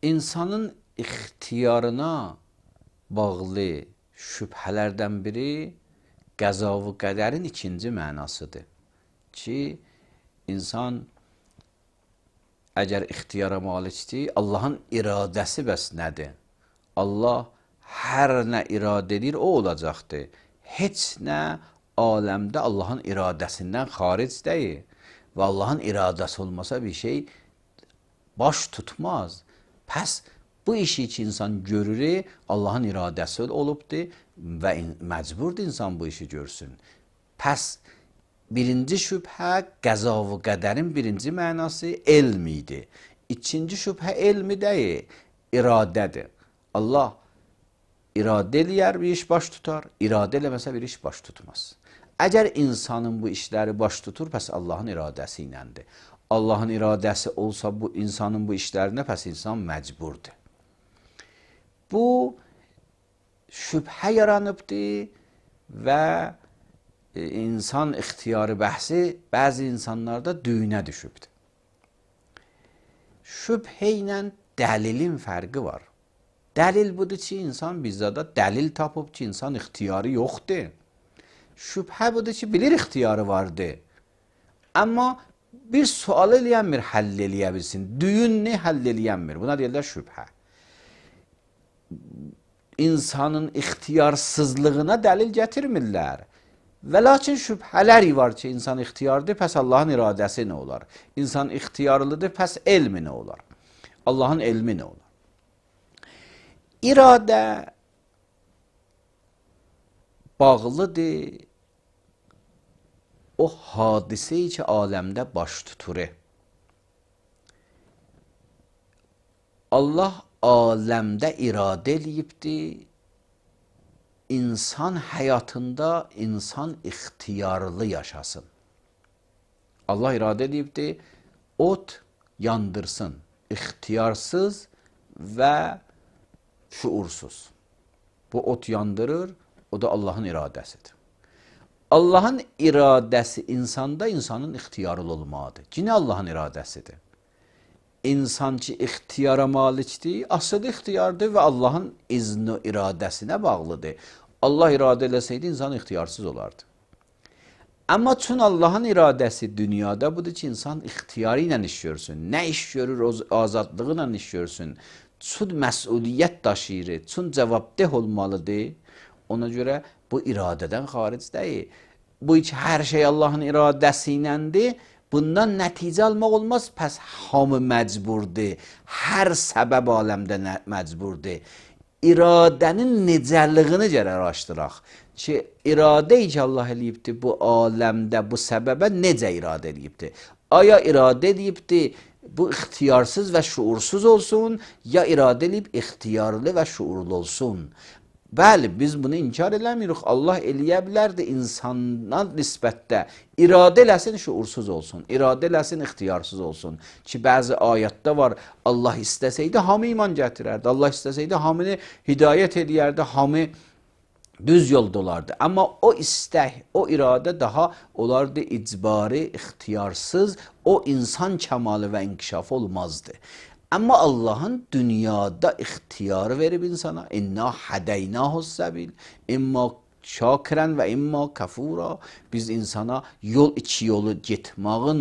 İnsanın ixtiyarına bağlı şübhələrdən biri qəza-və qədərin ikinci mənasıdır. Ki, insan əgər ixtiyara malikdir, Allahın iradəsi bəs nədir? Allah hər nə iradə edir, o olacaqdır. Heç nə aləmdə Allahın iradəsindən xaric deyil. Və Allahın iradəsi olmasa bir şey baş tutmaz. Pəs bu işi ki insan görür, Allahın iradəsi olubdur və məcburdur insan bu işi görsün. Pəs birinci şübhə qəza və qədərin birinci mənası elm idi. İkinci şübhə elmi deyil, iradədir. Allah iradə eləyər bir iş baş tutar, iradə eləməsə bir iş baş tutmaz. Əgər insanın bu işləri baş tutur, pəs Allahın iradəsi iləndir. Allahın iradəsi olsa bu insanın bu işlərinə, pəs insan məcburdur. Bu şübhə yaranıbdır və insan ixtiyarı bəhsi bəzi insanlarda düyünə düşübdür. Şübhə ilə dəlilin fərqi var. Dəlil budur ki, insan bizzada dəlil tapıb ki, insan ixtiyarı yoxdur. Şübhə budur ki, bilir ixtiyarı vardır. Amma bir sual eləyənmir, həll eləyə bilsin. Düyünni həll eləyənmir. Buna deyirlər şübhə. İnsanın ixtiyarsızlığına dəlil gətirmirlər. Və lakin şübhələr var ki, insan ixtiyarlıdır, pəs Allahın iradəsi nə olar? İnsan ixtiyarlıdır, pəs elmi nə olar? Allahın elmi nə olar? İradə bağlıdır o hadiseyi ki, aləmdə baş tutur. Allah aləmdə iradə eləyibdir, İnsan həyatında insan ixtiyarlı yaşasın. Allah iradə edibdir, ot yandırsın, ixtiyarsız və şuursuz. Bu ot yandırır, o da Allahın iradəsidir. Allahın iradəsi insanda insanın ixtiyarlı olmalıdır. Yine Allahın iradəsidir. İnsan ki, ixtiyara malikdir, asıl ixtiyardır və Allahın izni iradəsinə bağlıdır. Allah iradə eləsəydi, insan ixtiyarsız olardı. Amma çün Allahın iradəsi dünyada budur ki, insan ixtiyarı ilə iş görsün. Nə iş görür, o azadlığı ilə iş görsün. Çün məsuliyyət daşıyır, çün cavabdeh olmalıdır. Ona görə bu iradədən xaric deyil. Bu ki, hər şey Allahın iradəsi iləndir. Bundan nəticə almaq olmaz, pəs hamı məcburdur, hər səbəb aləmdə məcburdur. İradənin necəliyini gərək araşdıraq ki, iradə ki Allah eləyibdir bu aləmdə, bu səbəbə necə iradə eləyibdir? Aya iradə eləyibdir bu ixtiyarsız və şuursuz olsun, ya iradə eləyib ixtiyarlı və şuurlu olsun? Bəli, biz bunu inkar eləmirik. Allah eləyə bilərdi insana nisbətdə. İradə eləsin, şuursuz olsun. İradə eləsin, ixtiyarsız olsun. Ki, bəzi ayətdə var, Allah istəsəydi, hamı iman gətirərdi. Allah istəsəydi, hamını hidayət edərdi, hamı düz yolda olardı. Amma o istək, o iradə daha olardı icbari, ixtiyarsız, o insan kəmalı və inkişafı olmazdı. Amma Allahın dünyada ixtiyarı verib insana, inna hədəynahus səbil, imma şakirən və imma kəfura. Biz insana iki yolu getmağın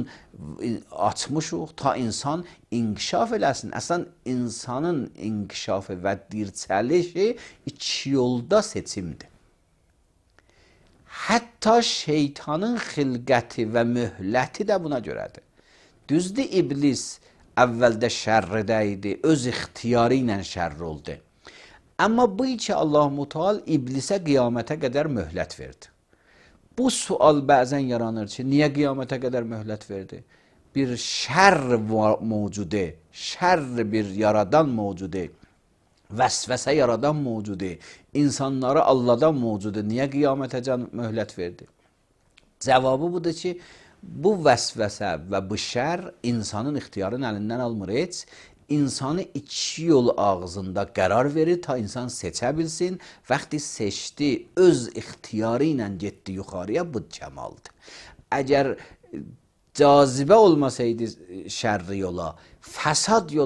açmışıq, ta insan inkişaf eləsin. Əslən, insanın inkişafı və dirçəlişi iki yolda seçimdir. Hətta şeytanın xilqəti və möhləti də buna görədir. Düzdür, iblis əvvəldə şərridə idi, öz ixtiyarı ilə şərri oldu. Amma bu ki Allah-u Teala iblisə qiyamətə qədər möhlət verdi. Bu sual bəzən yaranır ki, niyə qiyamətə qədər möhlət verdi? Bir şərr mövcudu, şərr bir yaradan mövcudu, vəsvəsə yaradan mövcudu, insanları alladan mövcudu, niyə qiyamətəcən möhlət verdi? Cavabı budur ki, bu vəsvəsə və bu şər insanın ixtiyarının əlindən almır heç. İnsanı iki yol ağzında qərar verir, ta insan seçə bilsin. Vaxtı seçdi, öz ixtiyarı ilə getdi yuxarıya, bu kəmaldır. Əgər cazibə olmasaydı şərri yola, fəsad yola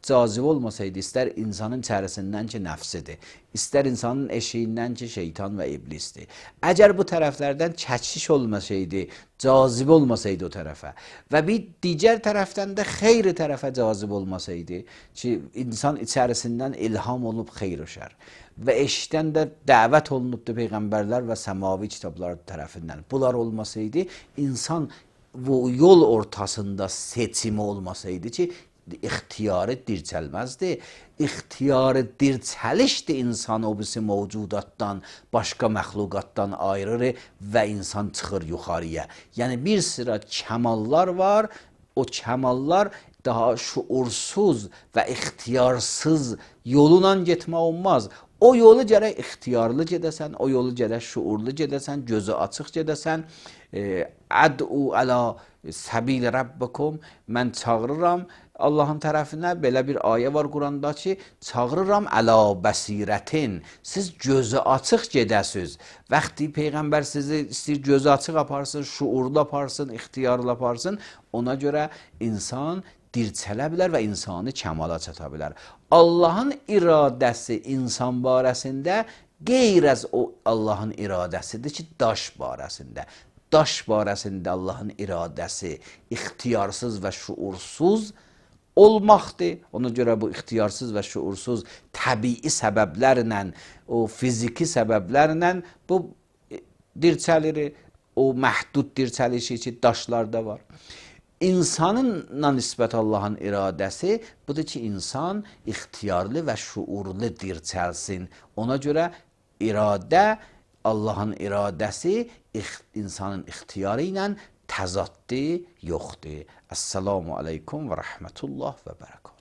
cazibə olmasaydı, istər insanın içərisindən ki, nəfsidir, istər insanın eşiyindən ki, şeytan və iblisdir. Əgər bu tərəflərdən çəkiş olmasaydı, cazibə olmasaydı o tərəfə və bir digər tərəfdən də xeyri tərəfə cazibə olmasaydı ki, insan içərisindən ilham olub xeyr və şər və eşdən də dəvət olunubdur Peyğəmbərlər və səmavi kitablar tərəfindən. Bunlar olmasaydı, insan bu yol ortasında seçimi olmasaydı ki, ixtiyarı dirçəlməzdi. İxtiyarı dirçəlişdir insanı o birisi mövcudatdan, başqa məxluqatdan ayırır və insan çıxır yuxarıya. Yəni bir sıra kəmallar var, o kəmallar daha şuursuz və ixtiyarsız yolla getmək olmaz. O yolu gərək ixtiyarlı gedəsən, o yolu gərək şuurlu gedəsən, gözü açıq gedəsən. Əd'u əla səbil Rabbikum, mən çağırıram Allahın tərəfinə. Belə bir ayə var Quranda ki, çağırıram əla bəsirətin, siz gözü açıq gedəsiz. Vaxtı Peyğəmbər sizi istəyir gözü açıq aparsın, şuurlu aparsın, ixtiyarlı aparsın, ona görə insan dirçələ bilər və insanı kəmala çata bilər. Allahın iradəsi insan barəsində qeyr az o Allahın iradəsidir ki, daş barəsində. Daş barəsində Allahın iradəsi ixtiyarsız və şuursuz olmaqdır. Ona görə bu ixtiyarsız və şuursuz təbii səbəblərlə, o fiziki səbəblərlə bu dirçəlir, o məhdud dirçəlişi ki, daşlarda var. İnsanınla nisbət Allahın iradəsi budur ki, insan ixtiyarlı və şuurlu dirçəlsin. Ona görə iradə, Allahın iradəsi insanın ixtiyarı ilə təzaddi yoxdur. Əssalamu aleykum və rəhmətullah və bərəkət.